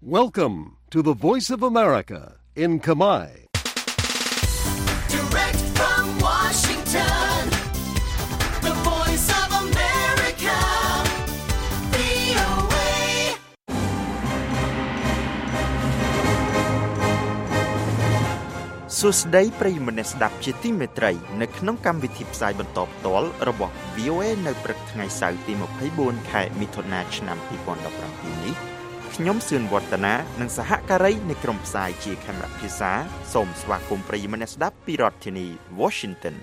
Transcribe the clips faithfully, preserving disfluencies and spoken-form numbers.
Welcome to the Voice of America in Khmer. Direct from Washington, the Voice of America, វី អូ เอសួស្តីប្រិយមិត្តអ្នកស្ដាប់ជាទីមេត្រីនៅក្នុងកម្មវិធីផ្សាយបន្តផ្ទាល់របស់ វី អូ เอ នៅព្រឹកថ្ងៃសៅរ៍ទីម្ភៃបួនខែមិថុនាឆ្នាំពីរពាន់ដប់ប្រាំពីរនេះខ្ញុំសឿនវឌ្ឍនានិងសហការីនៃក្រុមផ្សាយជាខេមរៈភាសាសូមស្វាគមន៍ប្រិយមិត្តអ្នកស្ដាប់ពីរដ្ឋធានី Washington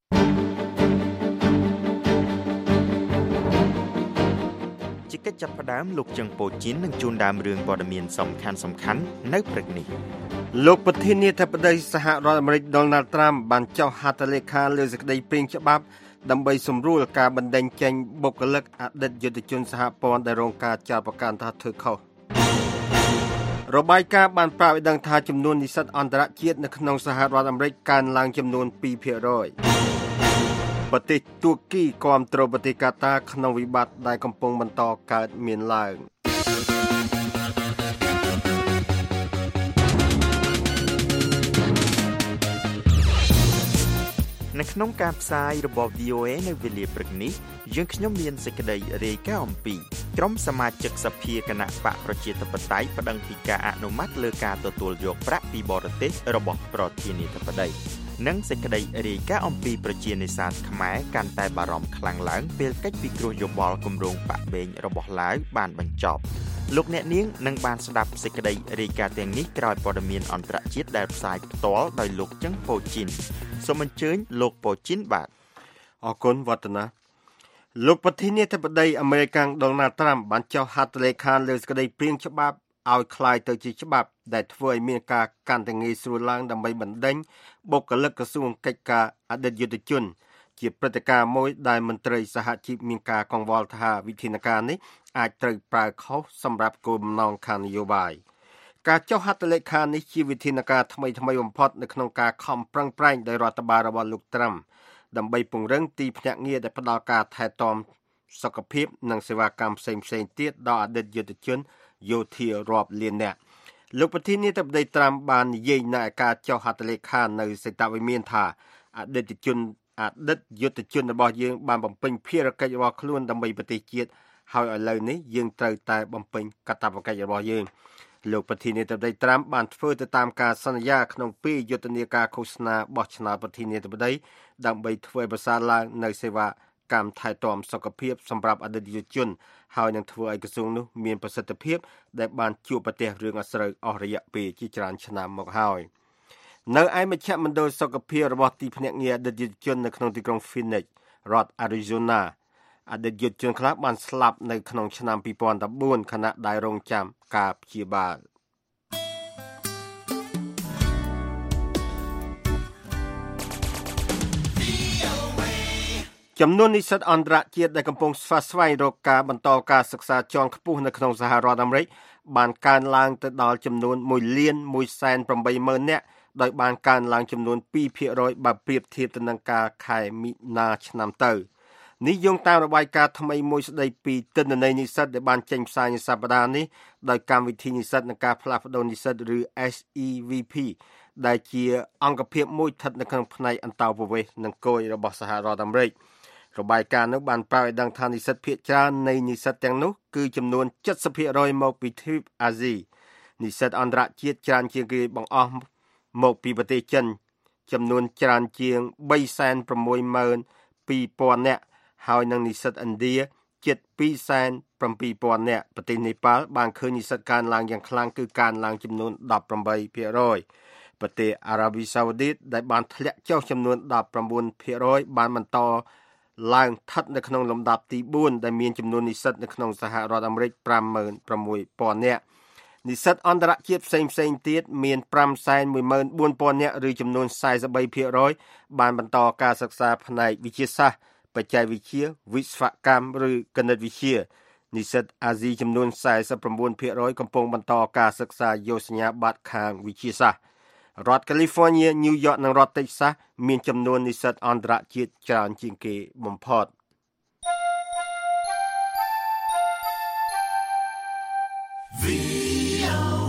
ជាកិច្ចចាប់ផ្ដើមលោកជឹងប៉ូជីននឹងជួនដើមរឿងព័ត៌មានសំខាន់សំខាន់នៅព្រឹកនេះលោកប្រធានាធិបតីសហរដ្ឋអាមេរិក Donald Trump បានចុះហត្ថលេខាលើសេចក្តីព្រាងច្បាប់ដើម្បីសម្រួលការបណ្តេញចេញបុគ្គលិកអតីតយុទ្ធជនសហព័ន្ធដែលរងការចោទប្រកាន់ថាធ្វើខុសរបាយការណ៍បានប្រាប់ឲ្យដឹងថាចំនួននិស្សិតអន្តរជាតិនៅក្នុងសហរដ្ឋអាមេរិកកើនឡើងចំនួន ពីរភាគរយ ប្រទេសទួរគីគាំទ្រប្រទេសកាតាក្នុងវិបត្តិដែលកំពុងបន្តកើតមានឡើងនៅក្នុងការផ្សាយរបស់ វី អូ เอ នៅវេលាព្រឹកនេះយើងខ្ញុំមានសេចក្តីរាយការណ៍អំពីក្រុមសមាជិកសភាគណៈបកប្រជាធិបតេយ្យប្តឹងពីការអនុម័តលើការទទួលយកប្រាក់ពីបរទេសរបស់ប្រធានាធិបតីនិងសេចក្តីរាយការណ៍អំពីប្រជានេសាទខ្មែរកាន់តែបារម្ភខ្លាំងឡើងពេលកិច្ចពិគ្រោះយោបល់គម្រោងបាក់បេងរបស់ឡាវបានបញ្ចប់លោកអ្នកនាងនឹងបានស្ដាប់សេចក្តីរាយការណ៍ទាំងនេះក្រោយព័ត៌មានអន្តរជាតិដែលផ្សាយផ្ទាល់ដោយលោកចឹងប៉ូជីនសូមអញ្ជើញលោកប៉ូជីនបាទអរគុណវឌ្ឍនាលោកប្រធានាធិបតីអាមេរិក Donald Trump បានចុះហត្ថលេខាលើសេចក្តីព្រាងច្បាប់ឲ្យคล้ายទៅជាច្បាប់ដែលធ្វើឲ្យមានការកាន់តែងាយស្រួលឡើងដើម្បីបណ្ដេញបុគ្គលិកក្រសួងកិច្ចការអតីតយុទ្ធជនជាព្រឹត្តិការណ៍មួយដែលមន្ត្រីសហជីពមានការកង្វល់ថាវិធានការនេះអាចត្រូវប្រើខុសសម្រាប់គោលបំណងខាងនយោបាយការចុះហត្ថលេខានេះជាវិធានការថ្មីថ្មីបំផុតនៅក្នុងការខំប្រឹងប្រែងដោយរដ្ឋបាលរបស់លោកត្រាំដើម្បីពង្រឹងទីភ្នាក់ងារដែលផ្ដល់ការថែទាំសុខភាពនិងសេវាកម្មផ្សេងផ្សេងទៀតដល់អតីតយុទ្ធជនយោធារាប់លាននាក់លោកប្រធានាធិបតីត្រាំបាននិយាយនៅការចុះហត្ថលេខានៅសេតវិមានថាអតីតជនអតីតយុទ្ធជនរបស់យើងបានបំពេញភារកិច្ចរបស់ខ្លួនដើម្បីប្រទេសជាតិហើយឥឡូវនេះយើងត្រូវតែបំពេញកាតព្វកិច្ចរបស់យើងលោកប្រធានាធិបតីត្រាំបានធ្វើទៅតាមការសន្យាក្នុងពេលយុទ្ធនាការឃោសនាបោះឆ្នោតប្រធានាធិបតីដើម្បីធ្វើឲ្យប្រសើរឡើងនៅសេវាកម្មថែទាំសុខភាពសម្រាប់អតីតយុវជនហើយនឹងធ្វើឲ្យក្រសួងនោះមានប្រសិទ្ធភាពដែលបានជួបប្រទះរឿងអាស្រូវអស់រយៈពេលជាច្រើនឆ្នាំមកហើយនៅឯមជ្ឈមណ្ឌលសុខភាពរបស់ទីភ្នាក់ងារអតីតយុវជននៅក្នុងទីក្រុង Phoenix រដ្ឋ Arizona អតីតយុវជនខ្លះបានស្លាប់នៅក្នុងឆ្នាំពីរពាន់ដប់បួនខណៈដែលរងចាំការព្យាបាលចំនួននិស្សិតអន្តរជាតិដែលកំពុងស្វាស្វែងរកការបន្តការសិក្សាជាន់ខ្ពស់នៅក្នុងសហរដ្ឋអាមេរិកបានកើនឡើងទៅដល់ចំនួនមួយលានមួយសែនប្រាំបីម៉ឺននាក់ដោយបានកើនឡើងចំនួនពីរភាគរយបើប្រៀបធៀបទៅនឹងការខែមិថុនាឆ្នាំទៅនេះយោងតាមរបាយការណ៍ថ្មីមួយស្ដីពីទិន្នន័យនិស្សិតដែលបានចេញផ្សាយនៅសប្តាហ៍នេះដោយកម្មវិធីនិស្សិតនិងការផ្លាស់ប្ដូរនិស្សិតឬ เอส อี វី พี ដែលជាអង្គភាពមួយស្ថិតនៅក្នុងផ្នែកអន្តោប្រវេសន៍និងគយរបស់សហរដ្ឋអាមេរិករបាយការណ៍នោះបានប្រាប់ឲ្យដឹងថានិស្សិតភាគច្រើននៃនិស្សិតទាំងនោះគឺចំនួន เจ็ดสิบភាគរយ មកពីទ្វីបអាស៊ីនិស្សិតអន្តរជាតិច្រើនជាងគេបង្អស់មកពីប្រទេសចិនចំនួនច្រើនជាង បីសែនប្រាំមួយម៉ឺនពីរពាន់ នាក់ហើយនិងនិស្សិតឥណ្ឌាជិត ពីរសែនប្រាំពីរពាន់ នាក់ប្រទេសនេប៉ាល់បានឃើញនិស្សិតកើនឡើងយ៉ាងខ្លាំងគឺកើនឡើងចំនួន ដប់ប្រាំបីភាគរយ ប្រទេសអារ៉ាប៊ីសាអូឌីតដែលបានធ្លាក់ចុះចំនួន ដប់ប្រាំបួនភាគរយ បានបន្តឡើងស្ថិតនៅក្នុងលំដាប់ទីបួនដែលមានចំនួននិស្សិតនៅក្នុងសហរដ្ឋអាមេរិក ប្រាំម៉ឺនប្រាំមួយពាន់ នាក់និស្សិតអន្តរជាតិផ្សេងផ្សេងទៀតមាន ប្រាំសែនមួយម៉ឺនបួនពាន់ នាក់ឬចំនួន សែនសិបបីភាគរយ បានបន្តការសិក្សាផ្នែកវិទ្យាសាស្ត្របច្ចេកវិទ្យាវិស្វកម្មឬគណិតវិទ្យានិស្សិតអាស៊ីចំនួន សែនសិបប្រាំបួនភាគរយ កំពុងបន្តការសិក្សាយោសញ្ញាបត្រខាងវិទ្យាសាស្ត្ររដ្ឋ California, New York និងរដ្ឋ Texas មានចំនួននិស្សិតអន្តរជាតិច្រើនជាងគេបំផុត វី អូ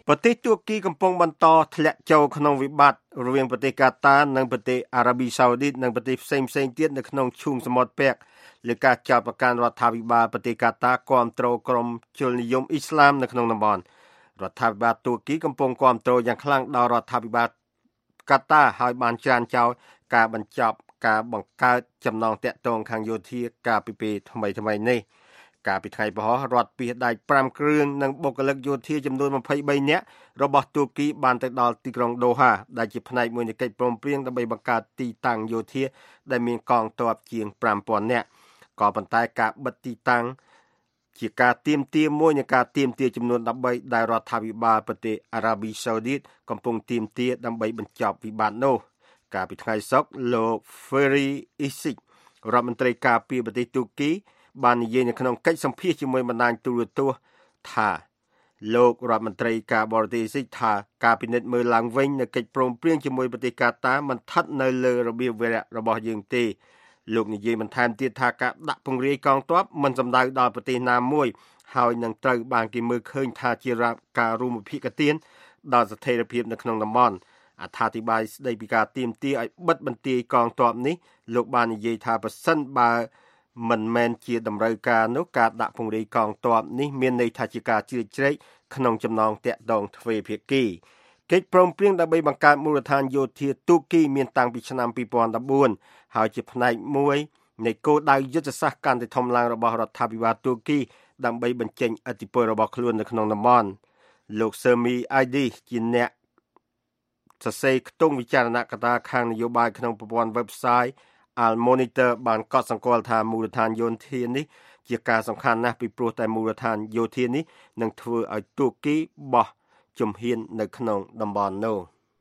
ប្រទេសទួរគីកំពុងបន្តធ្លាក់ចូលក្នុងវិបត្តិរវាងប្រទេសកាតានិងប្រទេសអារ៉ាប៊ីសាអូឌីតនិងប្រទេសផ្សេងៗទៀតនៅក្នុងឈូងសមុទ្រពាក់លើការចោទប្រកាន់រដ្ឋាភិបាលប្រទេសកាតាគាំទ្រក្រុមជននិយមអ៊ីស្លាមនៅក្នុងតំបន់រដ្ឋាភិបាលទួរគីកំពុងគាំទ្រយ៉ាងខ្លាំងដល់រដ្ឋាភិបាលកាតាហើយបានច្រានចោលការបញ្ចប់ការបង្កើតចំណងតាក់ទងខាងយោធាកាលពីពេលថ្មីៗនេះកាលពីថ្ងៃពហុរដ្ឋពាសដែកប្រាំគ្រឿងនិងបុគ្គលិកយោធាចំនួនម្ភៃបីនាក់របស់ទួរគីបានទៅដល់ទីក្រុងដូហាដែលជាផ្នែកមួយនៃកិច្ចព្រមព្រៀងដើម្បីបង្កើតទីតាំងយោធាដែលមានកងទ័ពជាងប្រាំពាន់នាក់ក៏ប៉ុន្តែការបិទទីតាំងជាការទាមទារមួយនៃការទាមទារចំនួនដប់បីដែលរដ្ឋាភិបាលប្រទេសអារ៉ាប៊ីសាអូឌីតកំពុងទាមទារដើម្បីបញ្ចប់វិបត្តិនោះកាលពីថ្ងៃសុក្រលោក Ferry Isik រដ្ឋមន្ត្រីការពារប្រទេសទួរគីបាននិយាយនៅក្នុងកិច្ចសម្ភាសន៍ជាមួយបណ្ដាញទូរទស្សន៍ថាលោករដ្ឋមន្ត្រីការបរទេសស៊ីថាការពិនិត្យមើលឡើងវិញនៅកិច្ចព្រមព្រៀងជាមួយប្រទេសកាតាមិនស្ថិតនៅលើរបៀបវារៈរបស់យើងទេលោកនិយាយបន្ថែមទៀតថាការដាក់ពង្រាយកងទ័ពមិនសំដៅដល់ប្រទេសណាមួយហើយនឹងត្រូវបានគេមើលឃើញថាជាការរួមវិភាគទានដល់ស្ថិរភាពនៅក្នុងតំបន់អត្ថាធិប្បាយស្ដីពីការទាមទារឲ្យបិទបន្ទាយកងទ័ពនេះលោកបាននិយាយថាប្រសិនបើមិនមែនជាតម្រូវការនោះការដាក់ពង្រាយកងទ័ពនេះមានន័យថាជាការជ្រៀតជ្រែកក្នុងចំណងតាក់ទងទ្វេភាគីកិច្ចព្រមព្រៀងដើម្បីបង្កើតមូលដ្ឋានយោធាទួរគីមានតាំងពីឆ្នាំពីរពាន់ដប់បួនហើយជាផ្នែកមួយនៃគោលដៅយុទ្ធសាស្ត្រកាន់តែធំឡើងរបស់រដ្ឋាភិបាលទួរគីដើម្បីបញ្ចេញឥទ្ធិពលរបស់ខ្លួននៅក្នុងតំបន់លោក Sermi Aidi ជាអ្នកសរសេរខ្ទង់វិចារណកថាខាងនយោបាយក្នុងប្រព័ន្ធ website Al Monitor បានកត់សម្គាល់ថាមូលដ្ឋានយោធានេះជាការសំខាន់ណាស់ពីព្រោះតែមូលដ្ឋានយោធានេះនឹងធ្វើឲ្យទួរគីបោះជំហាននៅក្នុងតំបន់នោះ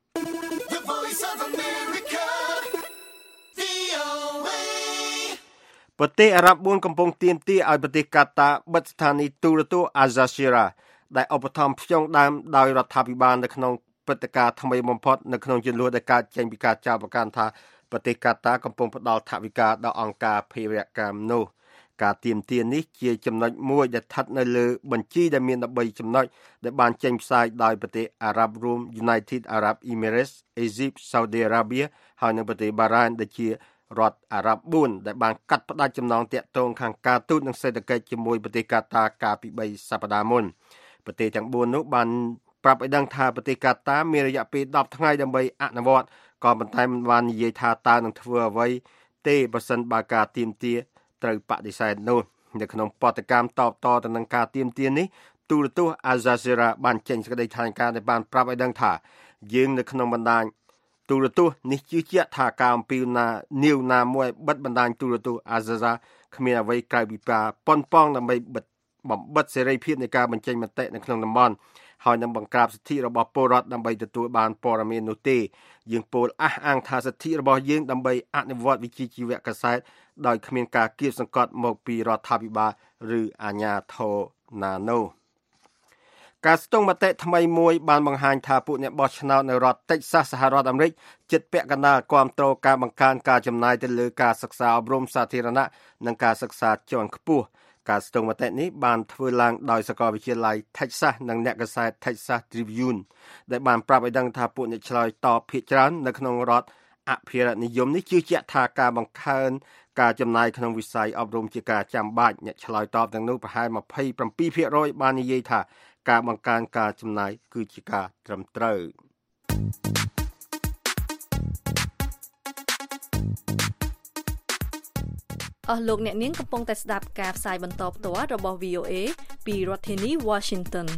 The Voice of America, វី អូ เอប្រទេសអារ៉ាប់បួនកំពុងទាមទារឲ្យប្រទេសកាតាបិទស្ថានីយ៍ទូរទស្សន៍ Al Jazeera ដែលឧបត្ថម្ភផ្ចង់ដើមដោយរដ្ឋាភិបាលនៅក្នុងព្រឹត្តិការណ៍ថ្មីបំផុតនៅក្នុងជម្លោះដែលកើតចេញពីការចោទប្រកាន់ថាប្រទេសកាតាកំពុងផ្ដល់ថវិកាដល់អង្គការភេរវកម្មនោះការទាមទារនេះជាចំណុចមួយដែលស្ថិតនៅលើបញ្ជីដែលមានដប់បីចំណុចដែលបានចេញផ្សាយដោយប្រទេសអារ៉ាប់រួម United Arab Emirates, Egypt, Saudi Arabia ហើយនិងប្រទេស Bahrain ដែលជារដ្ឋអារ៉ាប់បួនដែលបានកាត់ផ្តាច់ចំណងទាក់ទងខាងការទូតនិងសេដ្ឋកិច្ចជាមួយប្រទេសកាតាកាលពីបីសប្តាហ៍មុនប្រទេសទាំងបួននោះបានប្រាប់ឲ្យដឹងថាប្រទេសកាតាមានរយៈពេលដប់ថ្ងៃដើម្បីអនុវត្តក៏ប៉ុន្តែមិនបាននិយាយថាតើនឹងធ្វើអ្វីទេបើសិនបើការទាមទារត្រូវបដិសេធនោះនៅក្នុងបទកម្មតបតទៅនឹងការទាមទារនេះទូរទស្សន៍ Al Jazeera បានចេញសេចក្តីថ្លែងការណ៍ដែលបានប្រាប់ឲ្យដឹងថាយើងនៅក្នុងបណ្ដាញទូរទស្សន៍នេះជឿជាក់ថាការអំពាវនាវណាមួយបិទបណ្ដាញទូរទស្សន៍ Al Jazeera គ្មានអ្វីក្រៅពីការប៉ុនប៉ងដើម្បីបិទបំបិទសេរីភាពនៃការបញ្ចេញមតិនៅក្នុងតំបន់ហើយនឹងបង្ក្រាបសិទ្ធិរបស់ពលរដ្ឋដើម្បីទទួលបានព័ត៌មាននោះទេយើងពោលអះអាងថាសិទ្ធិរបស់យើងដើម្បីអនុវត្តវិជ្ជាជីវៈកាសែតដោយគ្មានការគៀបសង្កត់មកពីរដ្ឋាភិបាលឬអាជ្ញាធរណានោះការស្ទង់មតិថ្មីមួយបានបង្ហាញថាពួកអ្នកបោះឆ្នោតនៅរដ្ឋ Texas សហរដ្ឋអាមេរិកជិតពាក់កណ្ដាលគាំទ្រការបង្កើនការចំណាយទៅលើការសិក្សាអប់រំសាធារណៈនិងការសិក្សាជាន់ខ្ពស់ការស្ទង់មតិនេះបានធ្វើឡើងដោយសាកលវិទ្យាល័យ Texas និងអ្នកកាសែត Texas Tribune ដែលបានប្រាប់ឲ្យដឹងថាពួកអ្នកឆ្លើយតបភាគច្រើននៅក្នុងរដ្ឋអភិរក្សនិយមនេះជឿជាក់ថាការបង្កើនការចំណាយក្នុងវិស័យអប់រំជាការចាំបាច់អ្នកឆ្លើយតបទាំងនោះប្រហែល ម្ភៃប្រាំពីរភាគរយ បាននិយាយថាការបង្កើនការចំណាយគឺជាការត្រឹមត្រូវអស់លោកអ្នកនាងកំពុងតែស្ដាប់ការផ្សាយបន្តផ្ទាល់របស់ វី អូ เอ ពីរដ្ឋធានី Washington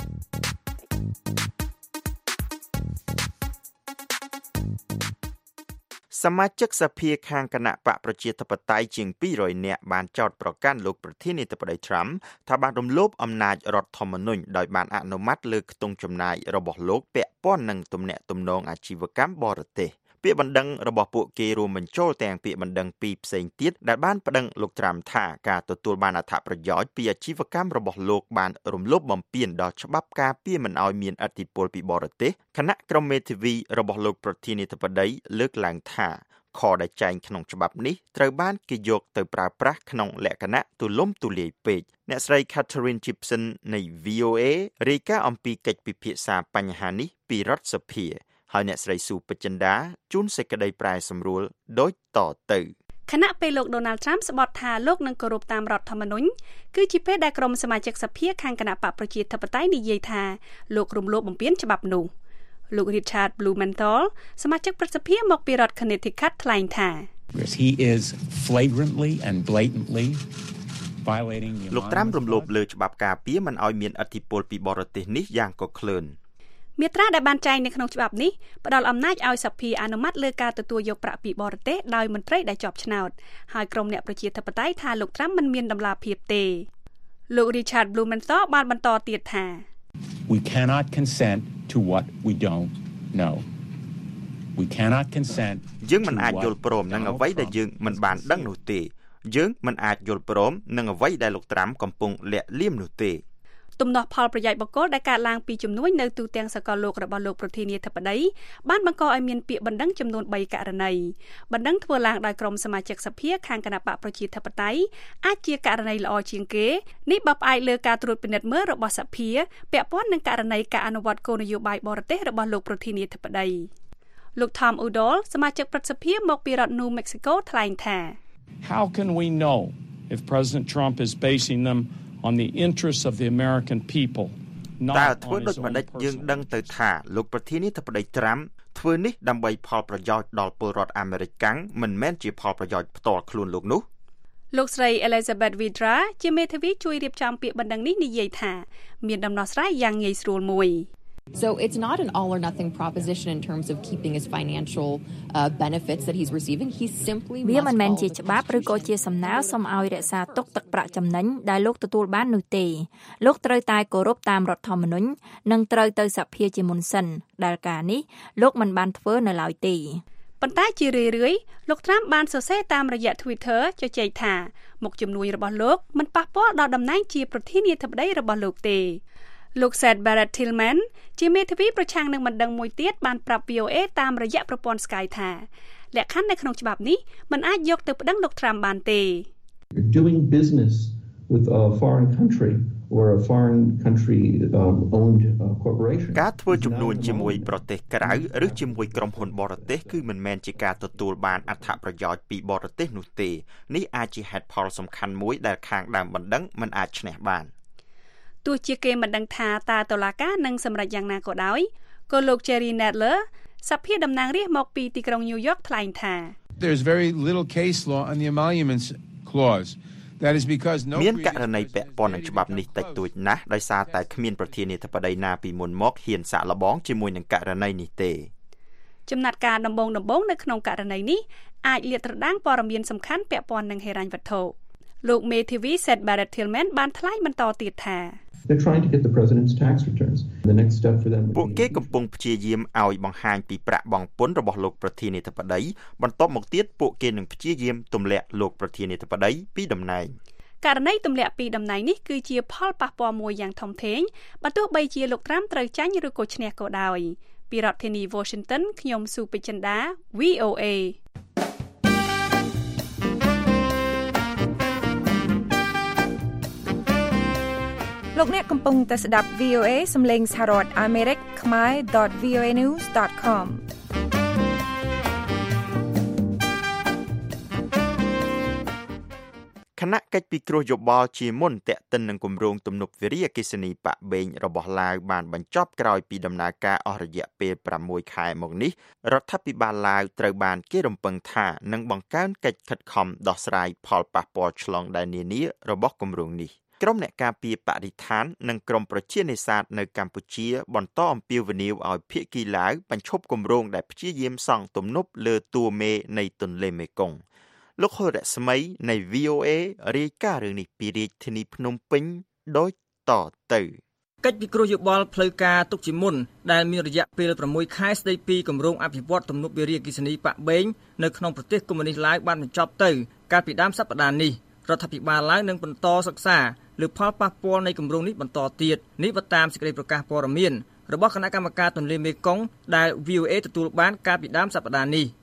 សមាជិកសភាខាងគណៈបកប្រជាធិបតេយ្យជាងពីររយនាក់បានចោទប្រកាន់លោកប្រធានាធិបតី Trump ថាបានរំលោភអំណាចរដ្ឋធម្មនុញ្ញដោយបានអនុម័តលើខ្ទង់ចំណាយរបស់លោកពាក់ព័ន្ធនឹងទំនាក់ទំនងអាជីវកម្មបរទេសពាក្យបណ្ដឹងរបស់ពួកគេរួមបញ្ចូលទាំងពាក្យបណ្ដឹងពីរផ្សេងទៀតដែលបានប្តឹងលោកត្រាំថាការទទួលបានអត្ថប្រយោជន៍ពីអាជីវកម្មរបស់លោកបានរំលោភបំពានដល់ច្បាប់ការពារមិនឲ្យមានឥទ្ធិពលពីបរទេសគណៈក្រុមមេធាវីរបស់លោកប្រធានាធិបតីលើកឡើងថាខដែលចែងក្នុងច្បាប់នេះត្រូវបានគេយកទៅប្រើប្រាស់ក្នុងលក្ខណៈទូលំទូលាយពេកអ្នកស្រី Catherine Gibson នៃ V O A រាយការណ៍អំពីកិច្ចពិភាក្សាបញ្ហានេះពីរដ្ឋសភាហើយអ្នកស្រីស៊ូពេជ្រចិន្តាជូនសេចក្តីប្រែសម្រួលដូចតទៅខណៈពេលលោក Donald Trump ស្បត់ថាលោកនឹងគោរពតាមរដ្ឋធម្មនុញ្ញគឺជាពេលដែលក្រុមសមាជិកសភាខាងគណៈបកប្រជាធិបតេយ្យនិយាយថាលោករំលោភបំពានច្បាប់នោះលោក Richard Blumenthal សមាជិកប្រសិទ្ធិមកពីរដ្ឋ Connecticut ថ្លែងថា He is flagrantly and blatantly violating the លោកត្រាំរំលោភលើច្បាប់ការពារមិនឲ្យមានឥទ្ធិពលពីបរទេសនេះយ៉ាងកក្លឿនមាត្រាដែលបានចែងនៅក្នុងច្បាប់នេះផ្ដល់អំណាចឲ្យសភាអនុម័តលើការទទួលយកប្រាក់ពីបរទេសដោយមន្ត្រីដែលជាប់ឆ្នោតហើយក្រុមអ្នកប្រជាធិបតេយ្យថាលោកត្រាំមិនមានដំណាភាពទេលោក Richard Blumenthal បានបន្តទៀតថា We cannot consent to what we don't know. We cannot consent យើងមិនអាចយល់ព្រមនឹងអ្វីដែលយើងមិនបានដឹងនោះទេយើងមិនអាចយល់ព្រមនឹងអ្វីដែលលោកត្រាំកំពុងលាក់លៀមនោះទេទំនាស់ផលប្រយោជន៍បុគ្គលដែលកើតឡើងពីជំនួយនៅទូទាំងសកលលោករបស់លោកប្រធានាធិបតីបានបង្កឲ្យមានពាក្យបណ្ដឹងចំនួនបីករណីបណ្ដឹងធ្វើឡើងដោយក្រុមសមាជិកសភាខាងគណៈបកប្រជាធិបតេយ្យអាចជាករណីល្អជាងគេនេះបើផ្អែកលើការត្រួតពិនិត្យមើលរបស់សភាពាក់ព័ន្ធនឹងករណីការអនុវត្តគោលនយោបាយបរទេសរបស់លោកប្រធានាធិបតីលោក Tom Udall សមាជិកប្រសិទ្ធិមកពីរដ្ឋ New Mexico ថ្លែងថា How can we know if President Trump is basing them on the interests of the American people តើធ្វើដូចម្តេចយើងដឹងទៅថាលោកប្រធានាធិបតីត្រាំធ្វើនេះដើម្បីផលប្រយោជន៍ដល់ពលរដ្ឋអាមេរិកកាំងមិនមែនជាផលប្រយោជន៍ផ្ទាល់ខ្លួនលោកនោះលោកស្រី Elizabeth Vidra ជាមេធាវីជួយរៀបចំពាក្យបណ្ដឹងនេះនិយាយថាមានដំណោះស្រាយយ៉ាងងាយស្រួលមួយ So it's not an all or nothing proposition in terms of keeping his financial uh, benefits that he's receiving. He simply វាមិនមែនជាច្បាប់ឬក៏ជាសំណើសុំឲ្យរក្សាទុកទឹកប្រាក់ចំណេញដែលលោកទទួលបាននោះទេលោកត្រូវតែគោរពតាមរដ្ឋធម្មនុញ្ញនិងត្រូវទៅសភាជាមុនសិនដែលការនេះលោកមិនបានធ្វើនៅឡើយទេប៉ុន្តែជារឿយៗលោកត្រាំបានសរសេរតាមរយៈ Twitter ជជែកថាមុខជំនួយរបស់លោកមិនប៉ះពាល់ដល់តំណែងជាប្រធានាធិបតីរបស់លោកទេលោក Seth Barrett Tillman ជាមេធាវីប្រឆាំងនឹងបណ្ដឹងមួយទៀតបានប្រាប់ V O A តាមរយៈប្រព័ន្ធ Sky ថាលក្ខខណ្ឌនៅក្នុងច្បាប់នេះមិនអាចយកទៅប្តឹងលោកត្រាំបានទេ Doing business with a foreign country or a foreign country um, owned uh, corporation ការធ្វើជំនួញជាមួយប្រទេសក្រៅឬជាមួយក្រុមហ៊ុនបរទេសគឺមិនមែនជាការទទួលបានអត្ថប្រយោជន៍ពីបរទេសនោះទេនេះអាចជាហេតុផលសំខាន់មួយដែលខាងដើមបណ្ដឹងមិនអាចឈ្នះបានទោះជាគេមិនដឹងថាតើតុលាការនឹងសម្រេចយ៉ាងណាក៏ដោយក៏លោក Jerry Nadler សភាតំណាងរាស្ត្រមកពីទីក្រុង New York ថ្លែងថា There's very little case law on the emoluments clause. That is because no មានករណីពាក់ព័ន្ធនឹងច្បាប់នេះតិចតួចណាស់ដោយសារតែគ្មានប្រធានាធិបតីណាពីមុនមកហ៊ានសាកល្បងជាមួយនឹងករណីនេះទេចំណាត់ការដំបងដំបងនៅក្នុងករណីនេះអាចលាតត្រដាងព័ត៌មានសំខាន់ពាក់ព័ន្ធនឹងហិរញ្ញវត្ថុលោកមេធាវី Seth Barrett Tillman បានថ្លែងបន្តទៀតថា They're trying to get the president's tax returns. The next step for them ពួកគេកំពុងព្យាយាមឲ្យបង្ហាញពីប្រាក់បង់ពន្ធរបស់លោកប្រធានាធិបតីបន្ទាប់មកទៀតពួកគេនឹងព្យាយាមទម្លាក់លោកប្រធានាធិបតីពីតំណែងករណីទម្លាក់ពីតំណែងនេះគឺជាផលប៉ះពាល់មួយយ៉ាងធំធេងបើទោះបីជាលោកត្រាំត្រូវចាញ់ឬក៏ឈ្នះក៏ដោយពីរដ្ឋធានី Washington ខ្ញុំស៊ូពេជ្រចិន្តា V O A លោកអ្នកកំពុងតែស្ដាប់ V O A សំឡេងសហរដ្ឋអាមេរិកខ្មែរ .v o a news dot com គណៈកិច្ចពិគ្រោះយោបល់ជាមុនតាក់ទិននឹងគម្រោងទំនប់វារីអគ្គិសនីប៉ាក់បេងរបស់ឡាវបានបញ្ចប់ក្រោយពីដំណើរការអស់រយៈពេលប្រាំមួយខែមកនេះរដ្ឋាភិបាលឡាវត្រូវបានគេរំពឹងថានឹងបង្កើនកិច្ចខិតខំដោះស្រាយផលប៉ះពាល់ឆ្លងដែននានារបស់គម្រោងនេះក្រុមអ្នកការពារបរិស្ថាននិងក្រុមប្រជានេសាទនៅកម្ពុជាបន្តអំពាវនាវឲ្យភាគីឡាវបញ្ឈប់គម្រោងដែលព្យាយាមសង់ទំនប់លើទួលមេនៃទន្លេមេគង្គលោកហុរៈស្មីនៃ V O A រាយការណ៍រឿងនេះពីរាជធានីភ្នំពេញដូចតទៅកិច្ចពិគ្រោះយោបល់ផ្លូវការទុកជាមុនដែលមានរយៈពេលប្រាំមួយខែស្ដីពីគម្រោងអភិវឌ្ឍទំនប់វារីអគ្គិសនីប៉ាក់បេងនៅក្នុងប្រទេសកុម្មុយនីសឡាវបានបញ្ចប់ទៅកាលពីដើមសប្តាហ៍នេះរដ្ឋាភិបាលឡាវនឹងបន្តសិក្សាលើផលប៉ះពាល់នៃគម្រោងនេះបន្តទៀតនេះបើតាមសេចក្តីប្រកាសព័ត៌មានរបស់គណៈកម្មការទន្លេមេគង្គដែល V O A ទទួលបានកាលពីដើមសប្តាហ៍នេះ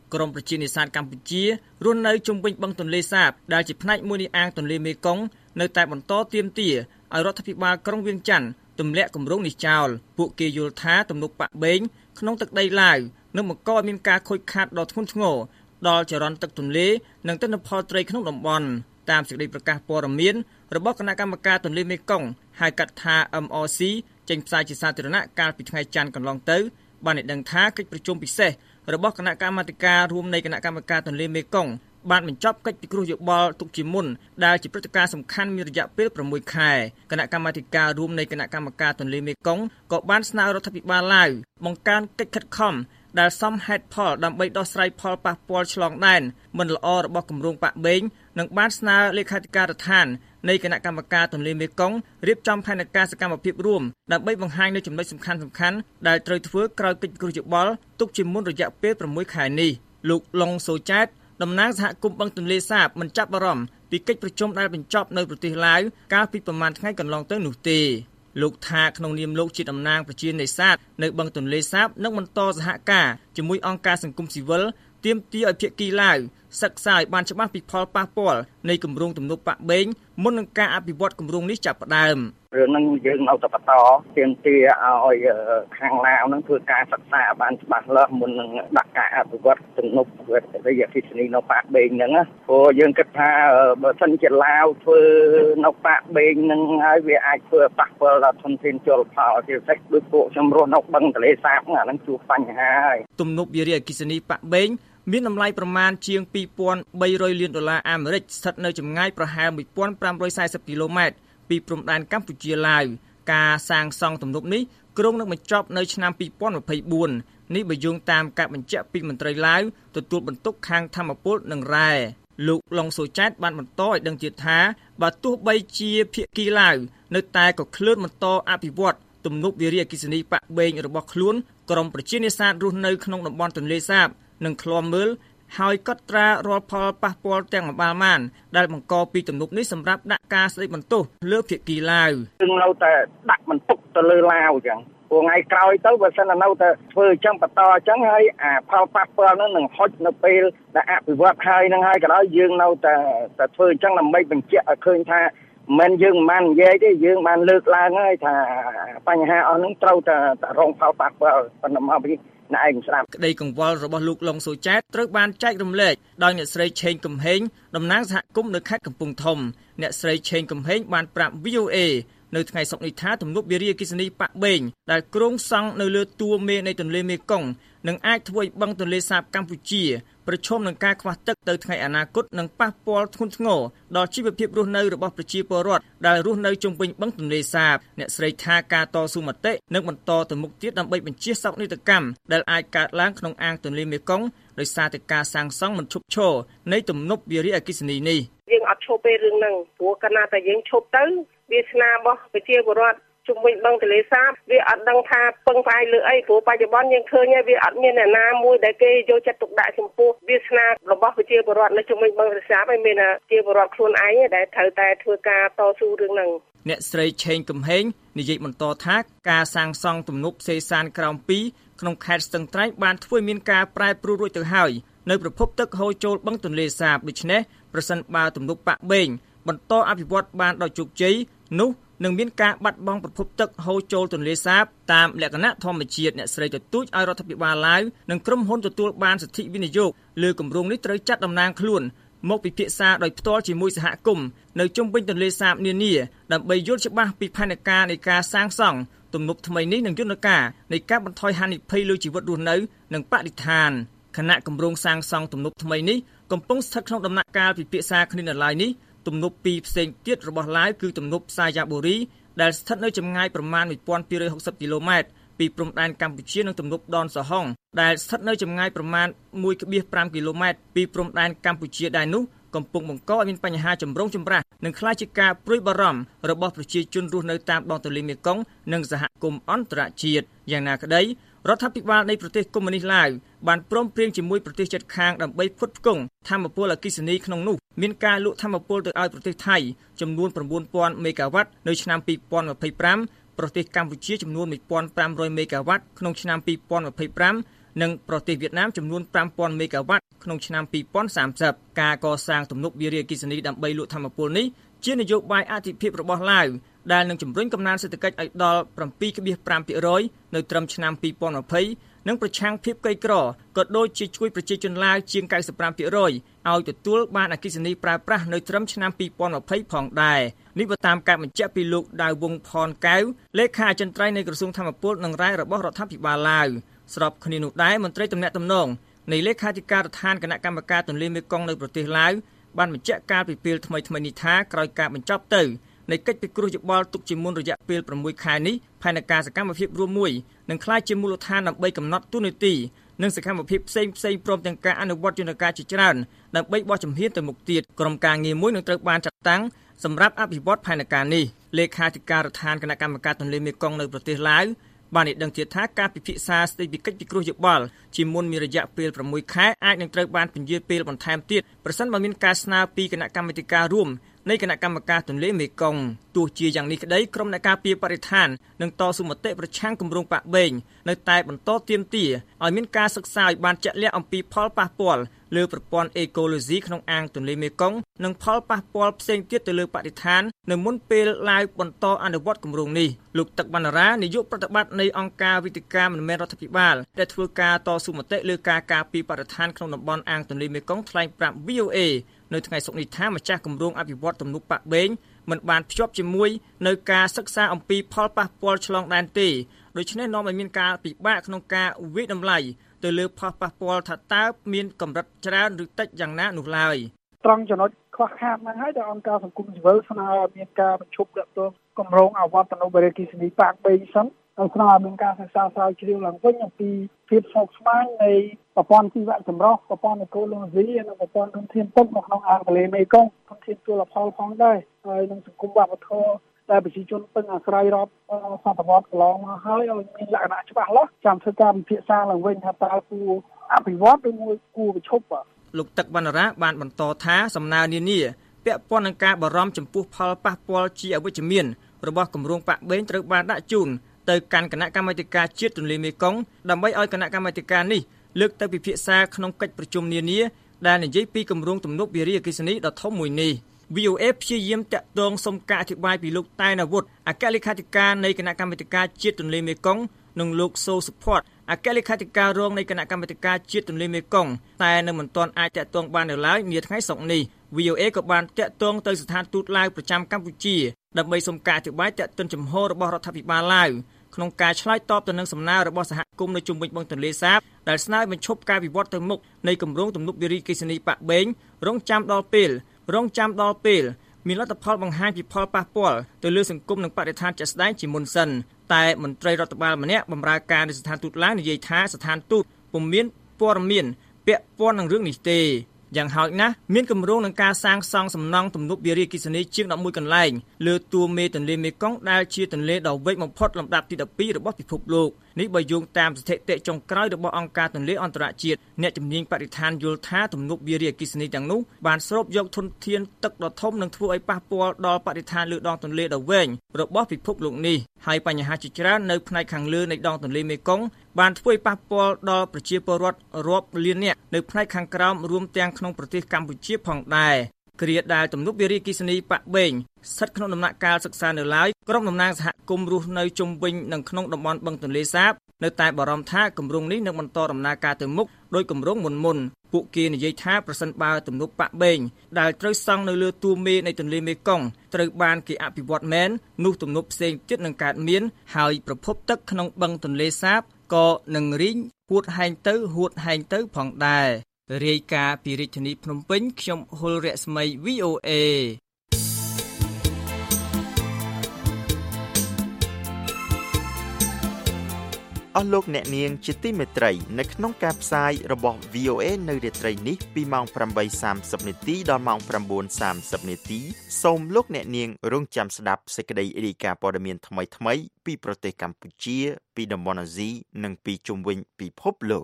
ក្រមប្រជានេសាទកម្ពុជារស់នៅជុំវិញបឹងទន្លេសាបដែលជាផ្នែកមួយនៃអាងទន្លេមេគង្គនៅតែបន្តទាមទារឲ្យរដ្ឋាភិបាលក្រុងវៀងច័ន្ទទម្លាក់គម្រោងនេះចោលពួកគេយល់ថាទំនប់ប៉ាក់បេងក្នុងទឹកដីឡាវនឹងបង្កឲ្យមានការខូចខាតដ៏ធ្ងន់ធ្ងរដល់ចរន្តទឹកទន្លេនិងទិន្នផលត្រីក្នុងតំបន់តាមសេចក្តីប្រកាសព័ត៌មានរបស់គណៈកម្មការទន្លេមេគង្គហៅកាត់ថា M R C ចេញផ្សាយជាសាធារណៈកាលពីថ្ងៃច័ន្ទកន្លងទៅបានឲ្យដឹងថាកិច្ចប្រជុំពិសេសរបស់គណៈកម្មាធិការរួមនៃគណៈកម្មការទន្លេមេគង្គបានបញ្ចប់កិច្ចពិគ្រោះយោបល់ទុកជាមុនដែលជាព្រឹត្តិការណ៍សំខាន់មានរយៈពេលប្រាំមួយខែគណៈកម្មាធិការរួមនៃគណៈកម្មការទន្លេមេគង្គក៏បានស្នើរដ្ឋាភិបាលឡាវបង្កើនកិច្ចខិតខំដែលសមហេតុផលដើម្បីដោះស្រាយផលប៉ះពាល់ឆ្លងដែនមិនល្អរបស់គម្រោងប៉ាក់បេងនិងបានស្នើលេខាធិការដ្ឋាននៃគណៈកម្មការទន្លេមេគង្គរៀបចំផែនការសកម្មភាពរួមដើម្បីបង្ហាញនូវចំណុចសំខាន់ៗដែលត្រូវធ្វើក្រោយកិច្ចពិគ្រោះយោបល់ទុកជាមុនរយៈពេលប្រាំមួយខែនេះលោកឡុងសូចែតតំណាងសហគមន៍បឹងទន្លេសាបមិនចាប់អារម្មណ៍ពីកិច្ចប្រជុំដែលបញ្ចប់នៅប្រទេសឡាវកាលពីប្រមាណថ្ងៃកន្លងទៅនោះទេលោកថាក្នុងនាមលោកជាតំណាងប្រជានេសាទនៅបឹងទន្លេសាបនឹងបន្តសហការជាមួយអង្គការសង្គមស៊ីវិលទាមទារឲ្យភាគីឡាវសិក្សាឲ្យបានច្បាស់ពីផលប៉ះពាល់នៃគម្រោងទំនប់ប៉ាក់បេងមុននឹងការអភិវឌ្ឍគម្រោងនេះចាប់ផ្ដើមរឿងហ្នឹងយើងនៅតែបន្តទាមទារឲ្យខាងឡាវហ្នឹងធ្វើការសិក្សាបានច្បាស់លាស់មុននឹងដាក់ការអភិវឌ្ឍទំនប់វិទ្យាអគ្គិសនីនៅប៉ាក់បេងហ្នឹងព្រោះយើងគិតថាបើសិនជាឡាវធ្វើនៅប៉ាក់បេងហ្នឹងហើយវាអាចធ្វើប៉ះពាល់ដល់ធនធានជលផលជាពិសេសដូចពួកខ្ញុំរស់នៅបឹងទន្លេសាបហ្នឹងអាហ្នឹងជួបបញ្ហាហើយទំនប់វារីអគ្គិសនីប៉ាក់បេងមានតម្លៃប្រមាណជាងពីរពាន់បីរយលានដុល្លារអាមេរិកស្ថិតនៅចម្ងាយប្រហែលមួយពាន់ប្រាំរយសែសិបគីឡូម៉ែត្រពីព្រំដែនកម្ពុជាឡាវការសាងសង់ទំនប់នេះគ្រោងនឹងបញ្ចប់នៅឆ្នាំពីរពាន់ម្ភៃបួននេះបើយោងតាមការបញ្ជាក់ពីមន្ត្រីឡាវទទួលបន្ទុកខាងធម្មពលនិងរ៉ែលោកឡុងសូចែតបានបន្តឲ្យដឹងទៀតថាបើទោះបីជាភាគីឡាវនៅតែក៏ឃ្លានបន្តអភិវឌ្ឍទំនប់វារីអគ្គិសនីប៉ាក់បេងរបស់ខ្លួនក្រុមប្រជានេសាទរស់នៅក្នុងតំបន់ទន្លេសាបនឹងឃ្លាំមើលហើយកត់ត្រារាល់ផលប៉ះពាល់ទាំងម្បាលម៉ានដែលបង្កពីទំនប់នេះសម្រាប់ដាក់ការស្ដីបន្ទោសលើភាគីឡាវយើងនៅតែដាក់បន្ទុកទៅលើឡាវអញ្ចឹងព្រោះថ្ងៃក្រោយទៅបើសិននៅតែធ្វើអញ្ចឹងបន្តអញ្ចឹងហើយអាផលប៉ះពាល់នោះនឹងហុចនៅពេលដែលអភិវឌ្ឍហើយនឹងហើយក៏ដោយយើងនៅតែតែធ្វើអញ្ចឹងដើម្បីបញ្ជាក់ឲ្យឃើញថាមិនយើងមិននិយាយទេយើងបានលើកឡើងហើយថាបញ្ហាអស់នោះត្រូវតែរងផលប៉ះពាល់ប៉ុន្តែមកពីណែឯងស្ដាប់ក្តីកង្វល់របស់លោកឡុងសូចែតត្រូវបានចែករំលែកដោយអ្នកស្រីឆេងកំហេងតំណាងសហគមន៍នៅខេត្តកំពង់ធំអ្នកស្រីឆេងកំហេងបានប្រាប់ V O A នៅថ្ងៃសុក្រនេះថាទំនប់វារីអគ្គិសនីប៉ាក់បេងដែលគ្រោងសង់នៅលើទួលមេនៃទន្លេមេគង្គនឹងអាចធ្វើឲ្យបឹងទន្លេសាបកម្ពុជាប្រឈមនឹងការខ្វះទឹកទៅថ្ងៃអនាគតនិងប៉ះពាល់ធ្ងន់ធ្ងរដល់ជីវភាពរស់នៅរបស់ប្រជាពលរដ្ឋដែលរស់នៅជុំវិញបឹងទន្លេសាបអ្នកស្រីថាការតស៊ូមតិនឹងបន្តទៅមុខទៀតដើម្បីបញ្ជៀសសោកនាដកម្មដែលអាចកើតឡើងក្នុងអាងទន្លេមេគង្គដោយសារតែការសាងសង់មិនឈប់ឈរនៃទំនប់វារីអគ្គិសនីនេះយើងអត់ឈប់ពេលរឿងហ្នឹងព្រោះកាលណាតែយើងឈប់ទៅវាស្នារបស់ប្រជាពលរដ្ឋជុំវិញបឹងទន្លេសាបវាអត់ដឹងថាពឹងផ្អែកលើអីព្រោះបច្ចុប្បន្នយើងឃើញហើយវាអត់មានអ្នកណាមួយដែលគេយកចិត្តទុកដាក់ចំពោះវាស្នារបស់ប្រជាពលរដ្ឋនៅជុំវិញបឹងទន្លេសាបហើយមានប្រជាពលរដ្ឋខ្លួនឯងដែលត្រូវតែធ្វើការតស៊ូរឿងហ្នឹងអ្នកស្រីឆេងកំហេងនិយាយបន្តថាការសាងសង់ទំនប់សេសានក្រោមពីរក្នុងខេត្តស្ទឹងត្រែងបានធ្វើមានការប្រែប្រួលរួចទៅហើយនៅប្រភពទឹកហូរចូលបឹងទន្លេសាបដូច្នេះប្រសិនបើទំនប់ប៉ាក់បេងបន្តអភិវឌ្ឍបានដោយជោគជ័យនោះនឹងមានការបាត់បង់ប្រភពទឹកហូរចូលទន្លេសាបតាមលក្ខណៈធម្មជាតិអ្នកស្រីទទូចឲ្យរដ្ឋាភិបាលឡាវនិងក្រុមហ៊ុនទទួលបានសិទ្ធិវិនិយោគលើគម្រោងនេះត្រូវចាត់តំណាងខ្លួនមកពិភាក្សាដោយផ្ទាល់ជាមួយសហគមន៍នៅជុំវិញទន្លេសាបនានាដើម្បីយល់ច្បាស់ពីផែនការនៃការសាងសង់ទំនប់ថ្មីនេះនិងយន្តការនៃការបន្ថយហានិភ័យលើជីវិតរស់នៅនិងបរិស្ថានគណៈគម្រោងសាងសង់ទំនប់ថ្មីនេះកំពុងស្ថិតក្នុងដំណាក់កាលពិភាក្សាគ្នានៅឡើយនេះទំនប់ពីរផ្សេងទៀតរបស់ឡាវគឺទំនប់សាយ៉ាបូរីដែលស្ថិតនៅចម្ងាយប្រមាណមួយពាន់ពីររយហុកសិបគីឡូម៉ែត្រពីព្រំដែនកម្ពុជានិងទំនប់ដនសហុងដែលស្ថិតនៅចម្ងាយប្រមាណមួយភាគប្រាំគីឡូម៉ែត្រពីព្រំដែនកម្ពុជាដែរនោះកំពុងបង្កឲ្យមានបញ្ហាចម្រូងចម្រាសនិងក្លាយជាការព្រួយបារម្ភរបស់ប្រជាជនរស់នៅតាមដងទន្លេមេគង្គនិងសហគមន៍អន្តរជាតិយ៉ាងណាក្តីរដ្ឋាភិបាលនៃប្រទេសកុម្មុយនីសឡាវបានព្រមព្រៀងជាមួយប្រទេសជិតខាងដើម្បីផ្គត់ផ្គង់ថាមពលអគ្គិសនីក្នុងនោះមានការលក់ថាមពលទៅឲ្យប្រទេសថៃចំនួន៩ពាន់មេហ្គាវ៉ាត់នៅឆ្នាំពីរពាន់ម្ភៃប្រាំប្រទេសកម្ពុជាចំនួនមួយពាន់ប្រាំរយមេហ្គាវ៉ាត់ក្នុងឆ្នាំពីរពាន់ម្ភៃប្រាំនិងប្រទេសវៀតណាមចំនួនfive thousandមេហ្គាវ៉ាត់ក្នុងឆ្នាំtwenty thirtyការកសាងទំនប់វារីអគ្គិសនីដើម្បីលក់ថាមពលនេះជានយោបាយអធិភាពរបស់ឡាវដែលនឹងជំរុញកំណើនសេដ្ឋកិច្ចឲ្យដល់seven point five percent នៅត្រឹមឆ្នាំtwenty twentyនិងប្រឆាំងភាពក្រីក្រក៏ដូចជាជួយប្រជាជនឡាវជាងninety-five percentឲ្យទទួលបានអគ្គិសនីប្រើប្រាស់នៅត្រឹមឆ្នាំtwenty twentyផងដែរនេះបើតាមការបញ្ជាក់ពីលោកដាវវងផនកែវលេខាអចិន្ត្រៃយ៍នៃក្រសួងធម្មពលនិងរ៉ែរបស់រដ្ឋាភិបាលឡាវស្របគ្នានោះដែរមន្ត្រីទំនាក់ទំនងនៃលេខាធិការដ្ឋានគណៈកម្មការទន្លេមេគង្គនៅប្រទេសឡាវបានបញ្ជាក់កាលពីពេលថ្មីៗនេះថាក្រោយការបញ្ចប់ទៅនៃកិច្ចពិគ្រោះយោបល់ទុកជាមុនរយៈពេលsixខែនេះផែនការសកម្មភាពរួមមួយនឹងក្លាយជាមូលដ្ឋានដើម្បីកំណត់ទូនាទីនិងសកម្មភាពផ្សេងៗព្រមទាំងការអនុវត្តយន្តការជាច្រើនដើម្បីបោះជំហានទៅមុខទៀតក្រុមការងារមួយនឹងត្រូវបានចាត់តាំងសម្រាប់អភិវឌ្ឍផែនការនេះលេខាធិការដ្ឋានគណៈកម្មការទន្លេមេគង្គនៅប្រទេសឡាវបានឲ្យដឹងទៀតថាការពិភាក្សាស្ដីពីកិច្ចពិគ្រោះយោបល់ជាមុនមានរយៈពេលsixខែអាចនឹងត្រូវបានពន្យារពេលបន្ថែមទៀតប្រសិនបើមានការស្នើពីគណៈកម្មាធិការរួមនៃគណៈកម្មការទន្លេមេគង្គទោះជាយ៉ាងនេះក្តីក្រុមអ្នកការពារបរិស្ថាននិងតស៊ូមតិប្រឆាំងគម្រោងប៉ាក់បេងនៅតែបន្តទាមទារឲ្យមានការសិក្សាឲ្យបានជាក់លាក់អំពីផលប៉ះពាល់លើប្រព័ន្ធអេកូឡូស៊ីក្នុងអាងទន្លេមេគង្គនិងផលប៉ះពាល់ផ្សេងទៀតទៅលើបរិស្ថាននៅមុនពេលឡាវបន្តអនុវត្តគម្រោងនេះលោកទឹកបណ្ណារានាយកប្រតិបត្តិនៃអង្គការវិទ្យាការមិនមែនរដ្ឋាភិបាលដែលធ្វើការតស៊ូមតិលើការការពារបរិស្ថានក្នុងតំបន់អាងទន្លេមេគង្គថ្លែងប្រាប់ V O A នៅថ្ងៃសុក្រនេះថាម្ចាស់គម្រោងអភិវឌ្ឍទំនប់ប៉ាក់បេងមិនបានភ្ជាប់ជាមួយនៅការសិក្សាអំពីផលប៉ះពាល់ឆ្លងដែនទេដូច្នេះនាំឲ្យមានការពិបាកក្នុងការវិតម្លៃទៅលើផលប៉ះពាល់ថាតើមានកម្រិតច្រើនឬតិចយ៉ាងណានោះឡើយត្រង់ចំណុចខ្វះខាតហ្នឹងហើយដែលអង្គការសង្គមស៊ីវិលស្នើឲ្យមានការបញ្ឈប់ដាក់ទោសគម្រោងអវត្តនវារីអគ្គិសនីប៉ាក់បេងសិនហើយស្នើឲ្យមានការសិក្សាស្រាវជ្រាវឡើងវិញអំពីភាពស្មុគស្មាញនៃប្រព័ន្ធជីវៈចម្រុះប្រព័ន្ធអេកូឡូស៊ីនិងប្រព័ន្ធធនធានទឹកនៅក្នុងអាងទន្លេមេគង្គធនធានជលផលផងដែរហើយនឹងសង្គមវប្បធម៌តែប្រជាជនពឹងអាស្រ័យរាប់សតវត្សកន្លងមកហើយឲ្យមានលក្ខណៈច្បាស់លាស់ចាំធ្វើការពិភាក្សាឡើងវិញថាតើគួរអភិវឌ្ឍឬមួយគួរបញ្ឈប់លោកទឹកបណ្ណារាបានបន្តថាសំណើនានាពាក់ព័ន្ធនឹងការបារម្ភចំពោះផលប៉ះពាល់ជាអវិជ្ជមានរបស់គម្រោងប៉ាក់បេងត្រូវបានដាក់ជូនទៅកាន់គណៈកម្មាធិការជាតិទន្លេមេគង្គដើម្បីឲ្យគណៈកម្មាធិការនេះលើកទៅពិភាក្សាក្នុងកិច្ចប្រជុំនានាដែលនិយាយពីគម្រោងទំនប់វារីអគ្គិសនីដ៏ធំមួយនេះ V O A ព្យាយាមតាក់ទងសុំការអធិប្បាយពីលោកតែនអាវុធអគ្គលេខាធិការនៃគណៈកម្មាធិការជាតិទន្លេមេគង្គនិងលោកសូសុផាត់អគ្គលេខាធិការរងនៃគណៈកម្មាធិការជាតិទន្លេមេគង្គតែនៅមិនទាន់អាចតាក់ទងបាននៅឡើយនាថ្ងៃសុក្រនេះ V O A ក៏បានតាក់ទងទៅស្ថានទូតឡាវប្រចាំកម្ពុជាដើម្បីសុំការអធិប្បាយតាក់ទិនចំហរបស់រដ្ឋាភិបាលឡាវក្នុងការឆ្លើយតបទៅនឹងសំណើរបស់សហគមន៍នៅជុំវិញបឹងទន្លេសាបដែលស្នើបញ្ឈប់ការវិវត្តទៅមុខនៃគម្រោងទំនប់វារីអគ្គិសនីប៉ាក់បេងរងចាំដល់ពេលរងចាំដល់ពេលមានលទ្ធផលបង្ហាញពីផលប៉ះពាល់ទៅលើសង្គមនិងបរិស្ថានជាក់ស្ដែងជាមុនសិនតែមន្ត្រីរដ្ឋបាលម្នាក់បម្រើការនៅស្ថានទូតឡាវនិយាយថាស្ថានទូតពុំមានព័ត៌មានពាក់ព័ន្ធនឹងរឿងនេះទេយ៉ាងហោចណាស់មានគម្រោងនឹងការសាងសង់សំណង់ទំនប់វារីអគ្គិសនីជាងelevenកន្លែងលើទួលមេទន្លេមេគង្គដែលជាទន្លេដ៏វែងបំផុតលំដាប់ទីtwelveរបស់ពិភពលោកនេះបើយោងតាមស្ថិតិចុងក្រោយរបស់អង្គការទន្លេអន្តរជាតិអ្នកជំនាញបរិស្ថានយល់ថាទំនប់វារីអគ្គិសនីទាំងនោះបានស្រូបយកធនធានទឹកដ៏ធំនិងធ្វើឲ្យប៉ះពាល់ដល់បរិស្ថានលើដងទន្លេដ៏វែងរបស់ពិភពលោកនេះហើយបញ្ហាជាច្រើននៅផ្នែកខាងលើនៃដងទន្លេមេគង្គបានធ្វើឲ្យប៉ះពាល់ដល់ប្រជាពលរដ្ឋរាប់លាននាក់នៅផ្នែកខាងក្រោមរួមទាំងក្នុងប្រទេសកម្ពុជាផងដែរគ្រាដែលទំនប់វារីអគ្គិសនីប៉ាក់បេងស្ថិតក្នុងដំណាក់កាលសិក្សានៅឡើយក្រុមតំណាងសហគមន៍រស់នៅជុំវិញនិងក្នុងតំបន់បឹងទន្លេសាបនៅតែបារម្ភថាគម្រោងនេះនឹងបន្តដំណើរការទៅមុខដោយគម្រោងមុនមុនពួកគេនិយាយថាប្រសិនបើទំនប់ប៉ាក់បេងដែលត្រូវសង់នៅលើទួលមេនៃទន្លេមេគង្គត្រូវបានគេអភិវឌ្ឍមែននោះទំនប់ផ្សេងទៀតនឹងកើតមានហើយប្រភពទឹកក្នុងបឹងទន្លេសាបក៏នឹងរីងហួតហែងទៅហួតហែងទៅផងដែររាយការណ៍ពីរាជធានីភ្នំពេញខ្ញុំហុលរស្មី V O A អស់លោកអ្នកនាងជាទីមេត្រីនៅក្នុងការផ្សាយរបស់ V O A នៅរាត្រីនេះពីម៉ោងeight thirtyនាទីដល់ម៉ោងnine thirtyនាទីសូមលោកអ្នកនាងរងចាំស្ដាប់សេចក្តីរាយការណ៍ព័ត៌មានថ្មីៗពីប្រទេសកម្ពុជាពីតំបន់អាស៊ីនិងពីជុំវិញពិភពលោក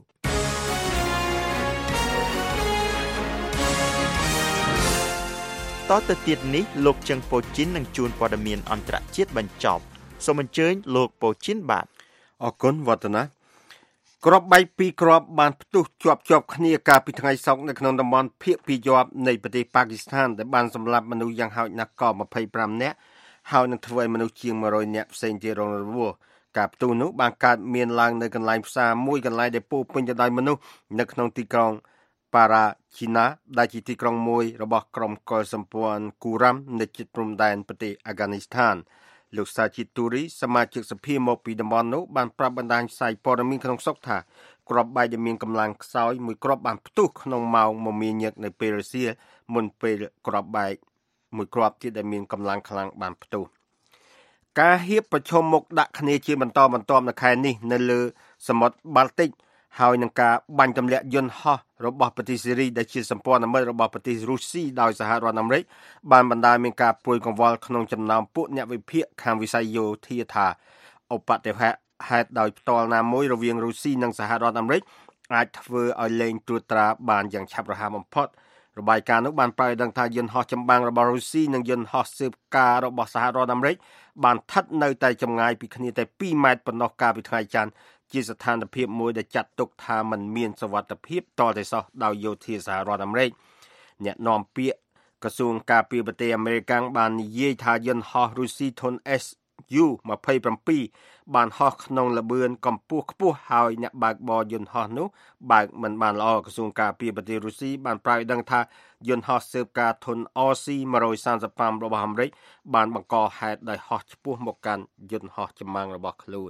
តទៅទៀតនេះលោកជឹងប៉ូជីននឹងជួនព័ត៌មានអន្តរជាតិបញ្ចប់សូមអញ្ជើញលោកប៉ូជីនបាទអរគុណវឌ្ឍនាក្របបែកពីរគ្រាប់បានផ្ទុះជាប់ជាប់គ្នាកាលពីថ្ងៃសុក្រនៅក្នុងតំបន់ភាគពីរជាប់នៃប្រទេសប៉ាគីស្ថានដែលបានសម្លាប់មនុស្សយ៉ាងហោចណាស់ក៏ម្ភៃប្រាំនាក់ហើយនឹងធ្វើឲ្យមនុស្សជាងមួយរយនាក់ផ្សេងទៀតរងរបួសការផ្ទុះនោះបានកើតមានឡើងនៅកន្លែងផ្សារមួយកន្លែងដែលពោពេញទៅដោយមនុស្សនៅក្នុងទីក្រុងប៉ារ៉ាជីណាដែលជាទីក្រុងមួយរបស់ក្រុមកុលសម្ព័ន្ធគូរ៉ាំនៅជិតព្រំដែនប្រទេសអាហ្គានីស្ថានលោកសាជីទូរីសមាជិកសភាមកពីតំបន់នោះបានប្រាប់បណ្ដាញផ្សាយព័ត៌មានក្នុងស្រុកថាគ្រាប់បែកដែលមានកម្លាំងខ្សោយមួយគ្រាប់បានផ្ទុះក្នុងម៉ោងមមាញឹកនៅពេលរសៀលមុនពេលគ្រាប់បែកមួយគ្រាប់ទៀតដែលមានកម្លាំងខ្លាំងបានផ្ទុះការហៀបប្រឈមមុខដាក់គ្នាជាបន្តបន្ទាប់នៅខែនេះនៅលើសមុទ្របាល់ទិកហើយនឹងការបាញ់ទម្លាក់យន្តហោះរបស់ប្រទេសសេរីដែលជាសម្ព័ន្ធមិត្តរបស់ប្រទេសរុស្ស៊ីដោយសហរដ្ឋអាមេរិកបានបណ្ដាលមានការព្រួយកង្វល់ក្នុងចំណោមពួកអ្នកវិភាគខាងវិស័យយោធាថាឧបទ្ទវហេតុដោយផ្ទាល់ណាមួយរវាងរុស្ស៊ីនិងសហរដ្ឋអាមេរិកអាចធ្វើឲ្យលែងត្រួតត្រាបានយ៉ាងឆាប់រហ័សបំផុតរបាយការណ៍នោះបានប្រែដឹងថាយន្តហោះចម្បាំងរបស់រុស្ស៊ីនិងយន្តហោះស៊ើបការរបស់សហរដ្ឋអាមេរិកបានស្ថិតនៅតែចម្ងាយពីគ្នាតែពីរម៉ែត្រប៉ុណ្ណោះកាលពីថ្ងៃច័ន្ទជាស្ថានភាពមួយដែលចាត់ទុកថាมันមានសុវត្ថិភាពតតែសោះដោយយោធាសហរដ្ឋអាមេរិកអ្នកនាំពាក្យក្រសួងការពារប្រទេសអាមេរិកបាននិយាយថាយន្តហោះរុស្ស៊ីធុន เอส ยู ยี่สิบเจ็ด បានហោះក្នុងល្បឿនកម្ពស់ខ្ពស់ហើយអ្នកបើកបរយន្តហោះនោះបើកមិនបានល្អក្រសួងការពារប្រទេសរុស្ស៊ីបានប្រកាសដឹងថាយន្តហោះស៊ើបការធុន អារ ซี one thirty-five របស់អាមេរិកបានបង្កហេតុដោយហោះឆ្ពោះមកកាន់យន្តហោះចម្បាំងរបស់ខ្លួន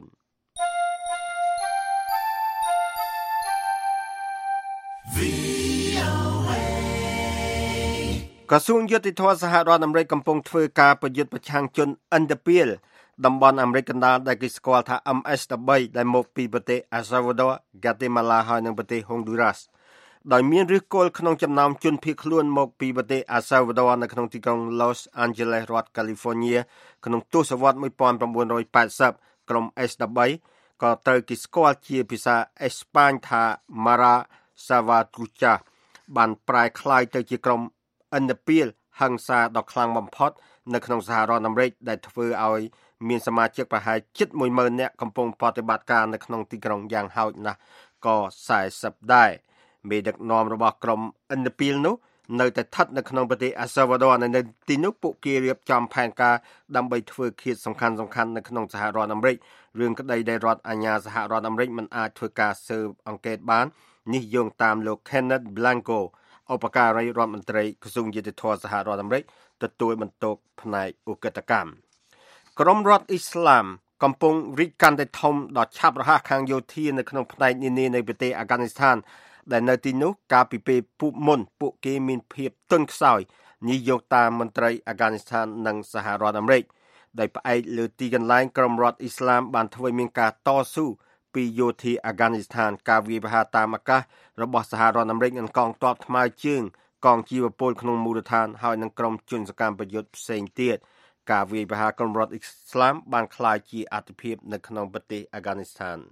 ក្រសួងយុតិធម៌សហរដ្ឋអាមេរិកកំពុងធ្វើការប្រយុទ្ធប្រឆាំងជនឥណ្ឌពាលតំបន់អាមេរិកកណ្ដាលដែលគេស្គាល់ថា เอ็ม เอส thirteen ដែលមកពីប្រទេស El Salvador, Guatemala ហើយនិងប្រទេស Honduras ដោយមានឫសគល់ក្នុងចំណោមជនភៀសខ្លួនមកពីប្រទេស El Salvador នៅក្នុងទីក្រុង Los Angeles រដ្ឋ California ក្នុងទសវត្សរ៍nineteen eightyក្រុម เอส thirteen ក៏ត្រូវគេស្គាល់ជាភាសាអេស្ប៉ាញថា Mara Salvatrucha បានប្រែក្លាយទៅជាក្រុមឥណ្ឌពាលហិង្សាដ៏ខ្លាំងបំផុតនៅក្នុងសហរដ្ឋអាមេរិកដែលធ្វើឲ្យមានសមាជិកប្រហែលជិត one thousand នាក់កំពុងប្រតិបត្តិការនៅក្នុងទីក្រុងយ៉ាងហោចណាស់ក៏fortyដែរមេដឹកនាំរបស់ក្រុមឥណ្ឌពាលនោះនៅតែស្ថិតនៅក្នុងប្រទេស El Salvador នៅទីនោះពួកគេរៀបចំផែនការដើម្បីធ្វើឃាតសំខាន់ៗនៅក្នុងសហរដ្ឋអាមេរិករឿងក្តីដែលរដ្ឋអាជ្ញាសហរដ្ឋអាមេរិកមិនអាចធ្វើការស៊ើបអង្កេតបាននេះយោងតាមលោក Kenneth Blancoឧបការីរដ្ឋមន្ត្រីក្រសួងយុតិធម៌សហរដ្ឋអាមេរិកទទួលបន្ទុកផ្នែកឧក្រិដ្ឋកម្មក្រមរដ្ឋអ៊ីស្លាមកំពុងរីកកាន់តែធំដល់ឆាប់រហ័សខាងយោធានៅក្នុងផ្នែកនានានៃប្រទេសអាហ្គានីស្ថានដែលនៅទីនោះកាលពីពេលពុមុនពួកគេមានភាពទន់ខ្សោយនេះយកតាមមន្ត្រីអាហ្គានីស្ថាននិងសហរដ្ឋអាមេរិកដោយផ្អែកលើទីកន្លែងក្រមរដ្ឋអ៊ីស្លាមបានធ្វើមានការតស៊ូពីយោធាអាហ្គានីស្ថានការវាយប្រហារតាមអាកាសរបស់សហរដ្ឋអាមេរិកនិងកងទ័ពថ្មើរជើងកងជីវពលក្នុងមូលដ្ឋានហើយនឹងក្រុមជនសកម្មប្រយុទ្ធផ្សេងទៀតការវាយប្រហារក្រមរដ្ឋអ៊ីស្លាមបានក្លាយជាអត្ថិភាពនៅក្នុងប្រទេសអាហ្គានីស្ថាន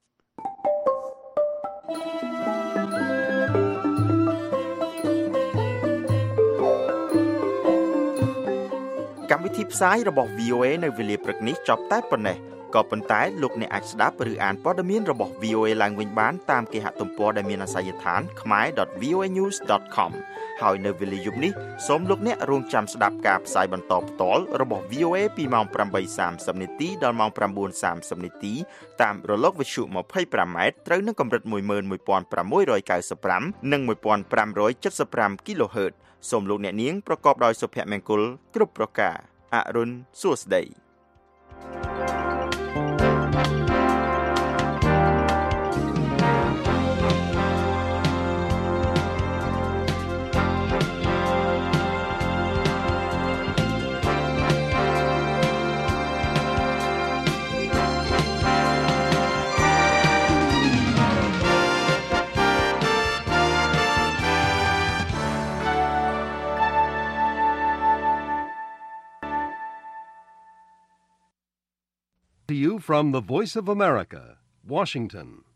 កម្មវិធីផ្សាយរបស់ វី អូ เอ នៅវេលាព្រឹកនេះចប់តែប៉ុណ្ណេះក៏ប៉ុន្តែលោកអ្នកអាចស្ដាប់ឬអានព័ត៌មានរបស់ វី អូ เอ ឡើងវិញបានតាមគេហទំព័រដែលមានអាសយដ្ឋាន khmae dot v o a news dot com ហើយនៅវេលាយប់នេះសូមលោកអ្នករងចាំស្ដាប់ការផ្សាយបន្តផ្ទាល់របស់ វី អូ เอ ពីម៉ោងeight thirtyនាទីដល់ម៉ោងnine thirtyនាទីតាមរលកវិទ្យុtwenty-fiveម៉ែត្រត្រូវនឹងកម្រិតone one five ninety-fiveនិងfifteen seventy-five គីឡូហឺតសូមលោកអ្នកនាងប្រកបដោយសុភមង្គលគ្រប់ប្រការអរុនសួស្តី To you from the Voice of America, Washington.